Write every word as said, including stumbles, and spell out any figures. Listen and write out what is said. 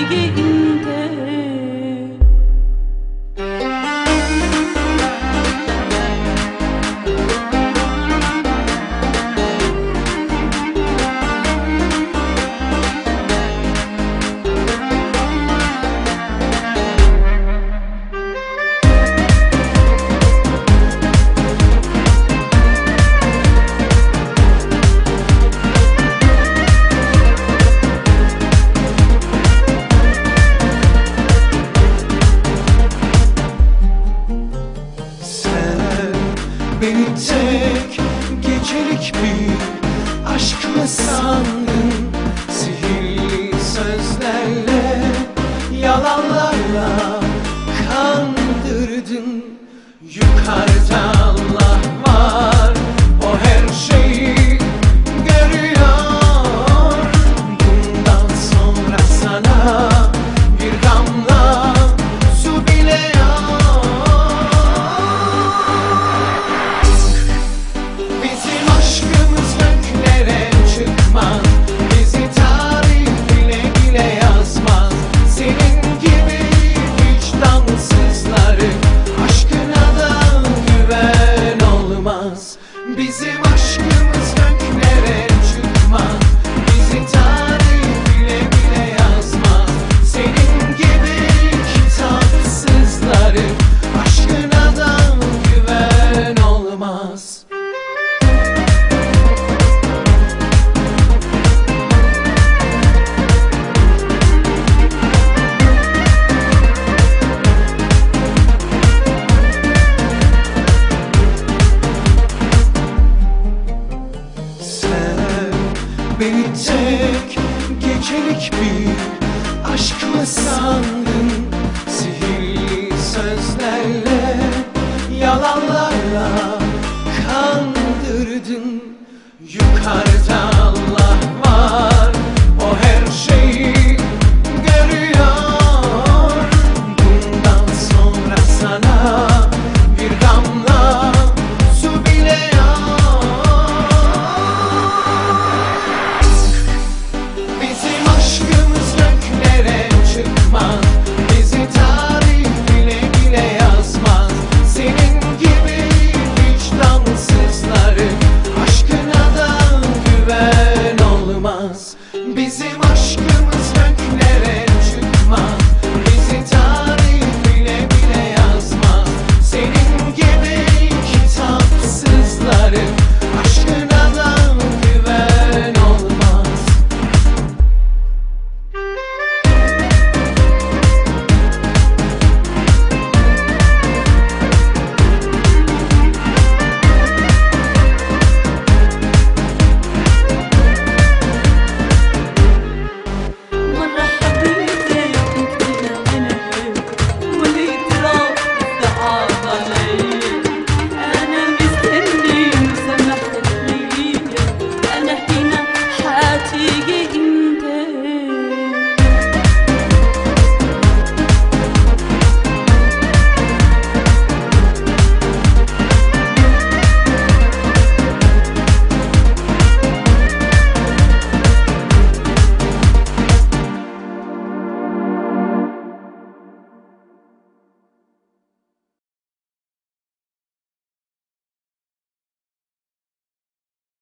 sevginde. Beni tek gecelik bir aşk mı sandın? Sihirli sözlerle, yalanlarla kandırdın. Yukarıda Allah var, o her şeyi görüyor. Bundan sonra sana bir damla su bile yok. Bizim aşkımız göklere çıkmaz, bizi tarih bile bile yazmaz. Senin gibi vicdansızları aşkına da güven olmaz. Bizim aşkımız göklere çıkmaz, bizi tarih bile bile yazmaz. Senin gibi kitapsızları aşkına da güven olmaz. Beni tek gecelik bir aşk mı sandın? Sihirli sözlerle, yalanlarla kandırdın. Yukarıda